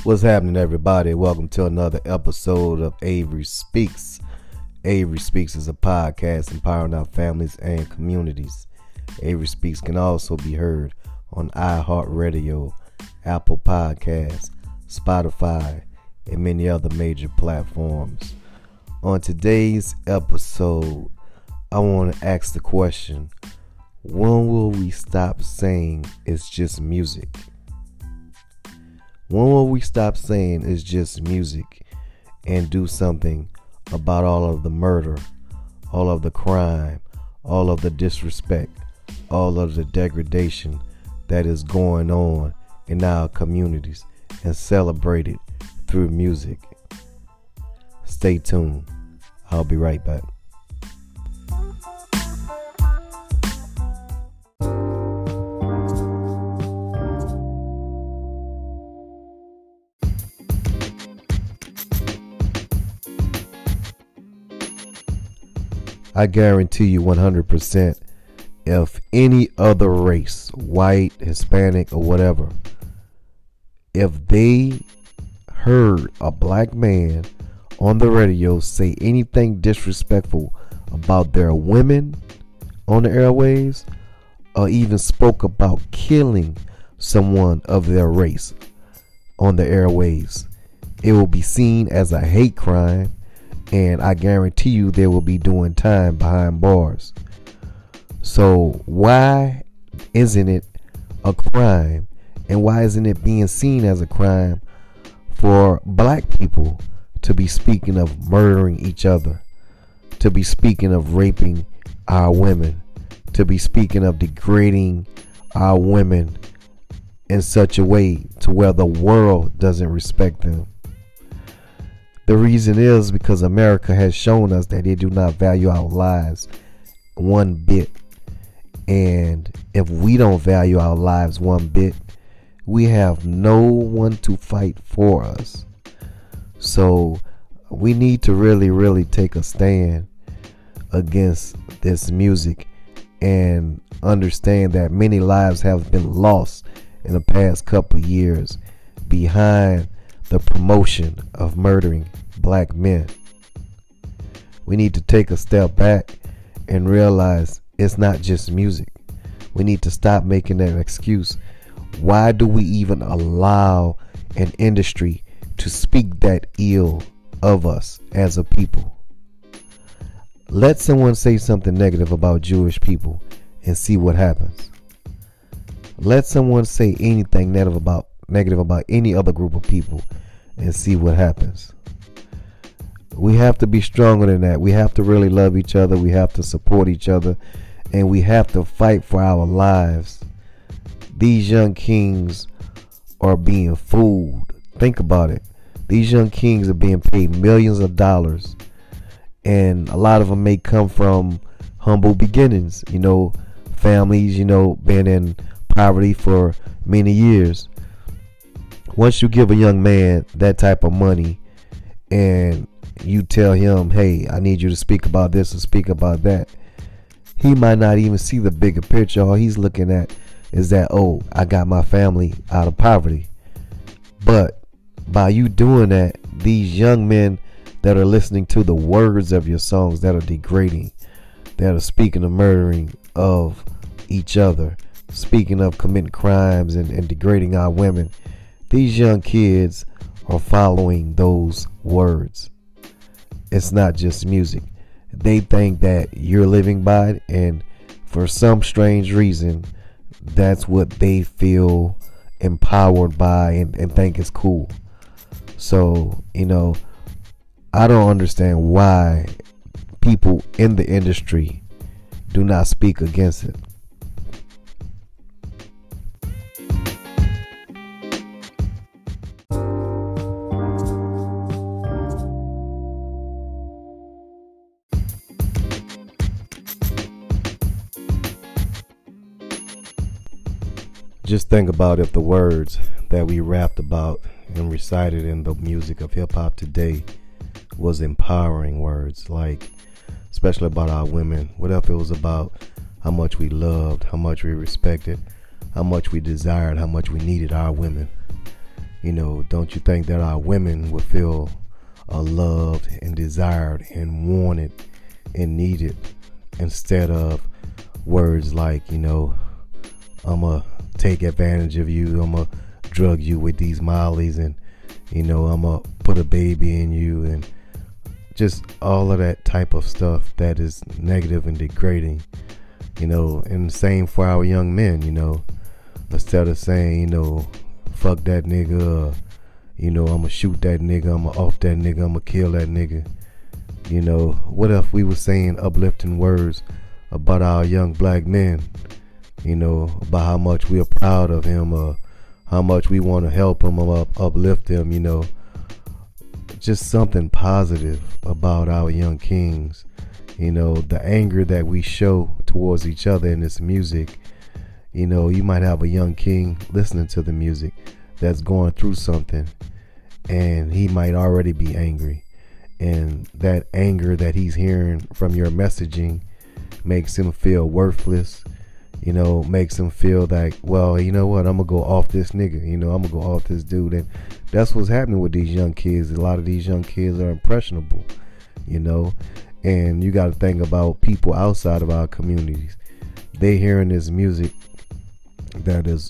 What's happening, everybody? Welcome to another episode of Avery Speaks. Avery Speaks is a podcast empowering our families and communities. Avery Speaks can also be heard on iHeartRadio, Apple Podcasts, Spotify, and many other major platforms. On today's episode, I want to ask the question, when will we stop saying it's just music? When will we stop saying it's just music and do something about all of the murder, all of the crime, all of the disrespect, all of the degradation that is going on in our communities and celebrate it through music? Stay tuned. I'll be right back. I guarantee you 100%, if any other race, white, Hispanic, or whatever, if they heard a black man on the radio say anything disrespectful about their women on the airwaves, or even spoke about killing someone of their race on the airwaves, it will be seen as a hate crime. And I guarantee you they will be doing time behind bars. So why isn't it a crime? And why isn't it being seen as a crime for black people to be speaking of murdering each other, to be speaking of raping our women, to be speaking of degrading our women in such a way to where the world doesn't respect them? The reason is because America has shown us that they do not value our lives one bit. And if we don't value our lives one bit, we have no one to fight for us. So we need to really take a stand against this music and understand that many lives have been lost in the past couple of years behind the promotion of murdering black men. We need to take a step back and realize it's not just music. We need to stop making that excuse. Why do we even allow an industry to speak that ill of us as a people? Let someone say something negative about Jewish people and see what happens. Let someone say anything negative about any other group of people and see what happens. We have to be stronger than that. We have to really love each other. We have to support each other. And we have to fight for our lives. These young kings are being fooled. Think about it. These young kings are being paid millions of dollars. And a lot of them may come from humble beginnings. Families, been in poverty for many years. Once you give a young man that type of money and you tell him, hey, I need you to speak about this or speak about that, he might not even see the bigger picture. All he's looking at is that, oh, I got my family out of poverty. But by you doing that, these young men that are listening to the words of your songs that are degrading, that are speaking of murdering of each other, speaking of committing crimes and degrading our women, these young kids are following those words. It's not just music. They think that you're living by it, and for some strange reason, that's what they feel empowered by and think is cool. So, I don't understand why people in the industry do not speak against it. Just think about if the words that we rapped about and recited in the music of hip hop today was empowering words, like especially about our women. What if it was about how much we loved, how much we respected, how much we desired, how much we needed our women? Don't you think that our women would feel loved and desired and wanted and needed, instead of words like, I'ma take advantage of you, I'ma drug you with these mollies, and I'ma put a baby in you, and just all of that type of stuff that is negative and degrading. And the same for our young men. Instead of saying, fuck that nigga, I'ma shoot that nigga, I'ma off that nigga, I'ma kill that nigga. What if we were saying uplifting words about our young black men, about how much we are proud of him, or how much we want to help him or uplift him, just something positive about our young kings. The anger that we show towards each other in this music. You might have a young king listening to the music that's going through something, and he might already be angry, and that anger that he's hearing from your messaging makes him feel worthless, makes him feel like, well, you know what, I'm gonna go off this nigga, I'm gonna go off this dude. And that's what's happening with these young kids. A lot of these young kids are impressionable, and you got to think about people outside of our communities. They hearing this music that is,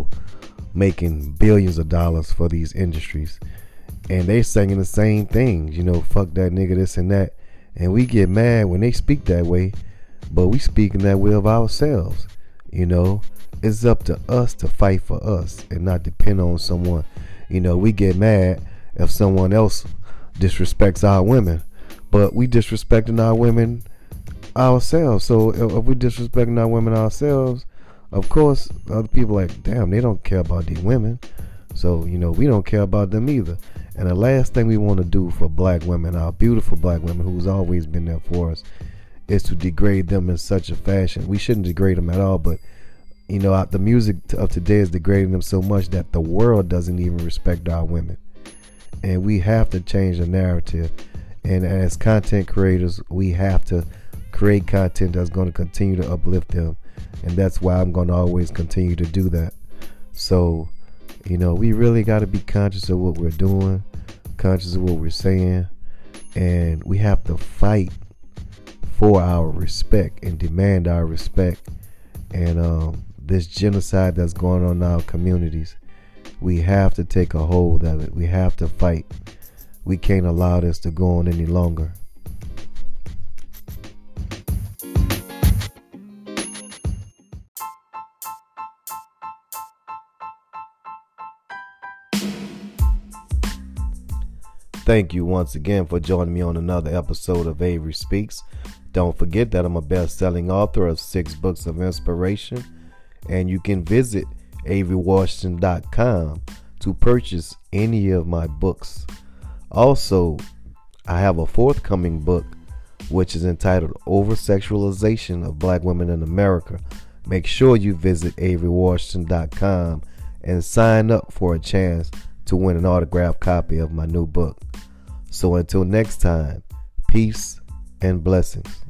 making billions of dollars for these industries, and they singing the same things, fuck that nigga, this and that. And we get mad when they speak that way, but we speaking that way of ourselves. It's up to us to fight for us and not depend on someone. We get mad if someone else disrespects our women, but we disrespecting our women ourselves. So if we disrespecting our women ourselves, of course other people like, damn, they don't care about these women, so we don't care about them either. And the last thing we want to do for black women, our beautiful black women who's always been there for us, is to degrade them in such a fashion. We shouldn't degrade them at all, but the music of today is degrading them so much that the world doesn't even respect our women. And we have to change the narrative. And as content creators, we have to create content that's going to continue to uplift them. And that's why I'm going to always continue to do that. So, we really got to be conscious of what we're doing, conscious of what we're saying, and we have to fight for our respect and demand our respect. And this genocide that's going on in our communities, we have to take a hold of it. We have to fight. We can't allow this to go on any longer. Thank you once again for joining me on another episode of Avery Speaks. Don't forget that I'm a best-selling author of 6 books of inspiration, and you can visit AveryWashington.com to purchase any of my books. Also, I have a forthcoming book which is entitled Over-Sexualization of Black Women in America. Make sure you visit AveryWashington.com and sign up for a chance to win an autographed copy of my new book. So until next time, peace and blessings.